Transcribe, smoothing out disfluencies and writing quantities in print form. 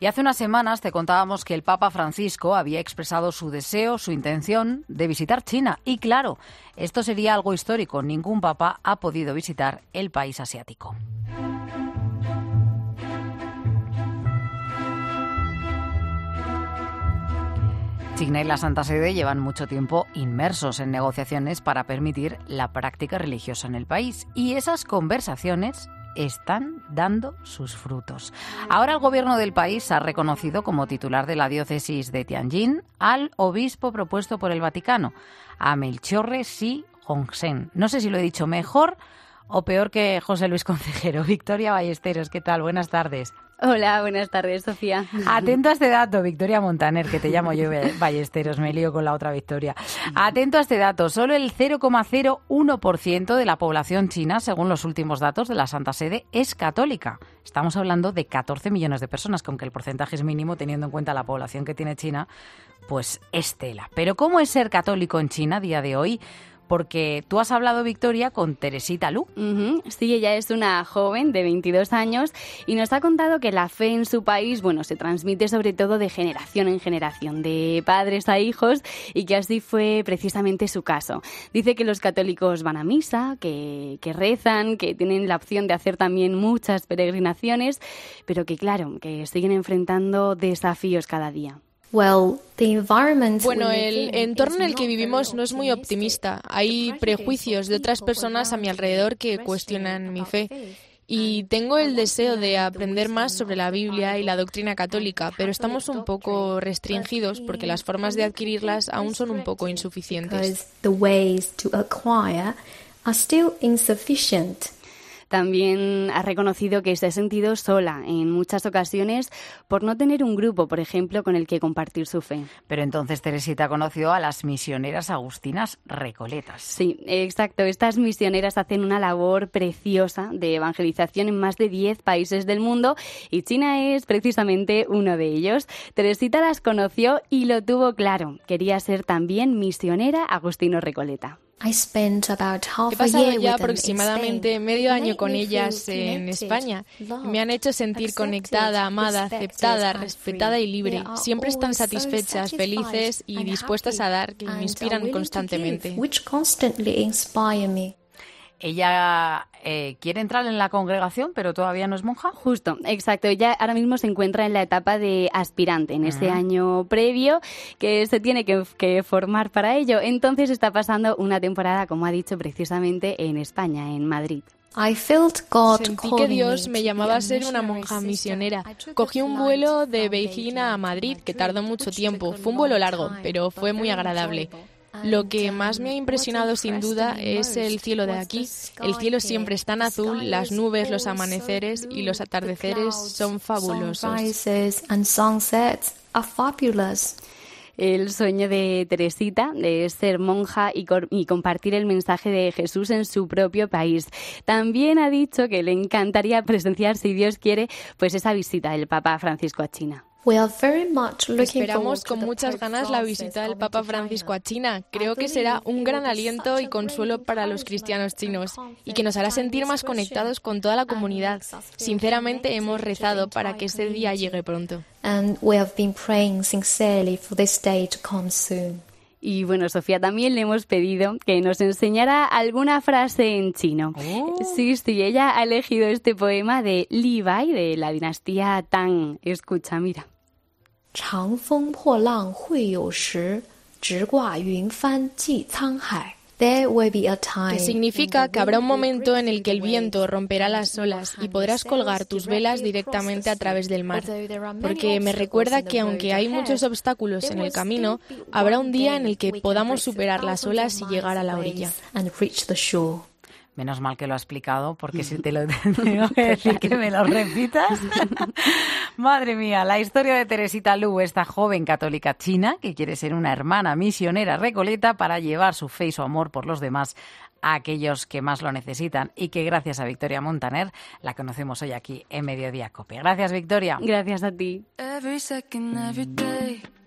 Y hace unas semanas te contábamos que el Papa Francisco había expresado su deseo, su intención de visitar China. Y claro, esto sería algo histórico. Ningún papa ha podido visitar el país asiático. China y la Santa Sede llevan mucho tiempo inmersos en negociaciones para permitir la práctica religiosa en el país. Y esas conversaciones están dando sus frutos. Ahora el gobierno del país ha reconocido como titular de la diócesis de Tianjin al obispo propuesto por el Vaticano, a Melchiorre Xi Hongsheng. No sé si lo he dicho mejor o peor que José Luis Concejero. Victoria Ballesteros, ¿qué tal? Buenas tardes. Hola, buenas tardes, Sofía. Atento a este dato, Victoria Montaner, que te llamo yo Ballesteros, me lío con la otra Victoria. Atento a este dato, solo el 0,01% de la población china, según los últimos datos de la Santa Sede, es católica. Estamos hablando de 14 millones de personas, que aunque el porcentaje es mínimo, teniendo en cuenta la población que tiene China, pues es tela. Pero ¿cómo es ser católico en China a día de hoy? Porque tú has hablado, Victoria, con Teresita Lu. Sí, ella es una joven de 22 años y nos ha contado que la fe en su país, se transmite sobre todo de generación en generación, de padres a hijos, y que así fue precisamente su caso. Dice que los católicos van a misa, que rezan, que tienen la opción de hacer también muchas peregrinaciones, pero que claro, que siguen enfrentando desafíos cada día. Bueno, el entorno en el que vivimos no es muy optimista. Hay prejuicios de otras personas a mi alrededor que cuestionan mi fe. Y tengo el deseo de aprender más sobre la Biblia y la doctrina católica, pero estamos un poco restringidos porque las formas de adquirirlas aún son un poco insuficientes. También ha reconocido que se ha sentido sola en muchas ocasiones por no tener un grupo, por ejemplo, con el que compartir su fe. Pero entonces Teresita conoció a las misioneras agustinas recoletas. Sí, exacto. Estas misioneras hacen una labor preciosa de evangelización en más de 10 países del mundo y China es precisamente uno de ellos. Teresita las conoció y lo tuvo claro. Quería ser también misionera agustino recoleta. He pasado ya aproximadamente medio año con ellas en España. Me han hecho sentir conectada, amada, aceptada, respetada y libre. Siempre están satisfechas, felices y dispuestas a dar, que me inspiran constantemente. Ella quiere entrar en la congregación, pero todavía no es monja. Justo, exacto. Ella ahora mismo se encuentra en la etapa de aspirante, en ese año previo que se tiene que formar para ello. Entonces está pasando una temporada, como ha dicho, precisamente en España, en Madrid. Sentí que Dios me llamaba a ser una monja misionera. Cogí un vuelo de Beijing a Madrid, que tardó mucho tiempo. Fue un vuelo largo, pero fue muy agradable. Lo que más me ha impresionado sin duda es el cielo de aquí. El cielo siempre es tan azul, las nubes, los amaneceres y los atardeceres son fabulosos. El sueño de Teresita de ser monja y compartir el mensaje de Jesús en su propio país. También ha dicho que le encantaría presenciar, si Dios quiere, pues esa visita del Papa Francisco a China. Esperamos con muchas ganas la visita del Papa Francisco a China. Creo que será un gran aliento y consuelo para los cristianos chinos y que nos hará sentir más conectados con toda la comunidad. Sinceramente hemos rezado para que ese día llegue pronto. Y bueno, Sofía, también le hemos pedido que nos enseñara alguna frase en chino. Sí, ella ha elegido este poema de Li Bai, de la dinastía Tang. Escucha, mira. 长风破浪会有时，直挂云帆济沧海。 Que significa que habrá un momento en el que el viento romperá las olas y podrás colgar tus velas directamente a través del mar. Porque me recuerda que aunque hay muchos obstáculos en el camino, habrá un día en el que podamos superar las olas y llegar a la orilla. Menos mal que lo ha explicado, porque si te lo tengo que decir que me lo repitas. Madre mía, la historia de Teresita Lu, esta joven católica china que quiere ser una hermana misionera recoleta para llevar su fe y su amor por los demás a aquellos que más lo necesitan y que gracias a Victoria Montaner la conocemos hoy aquí en Mediodía COPE. Gracias, Victoria. Gracias a ti. Every second, every day.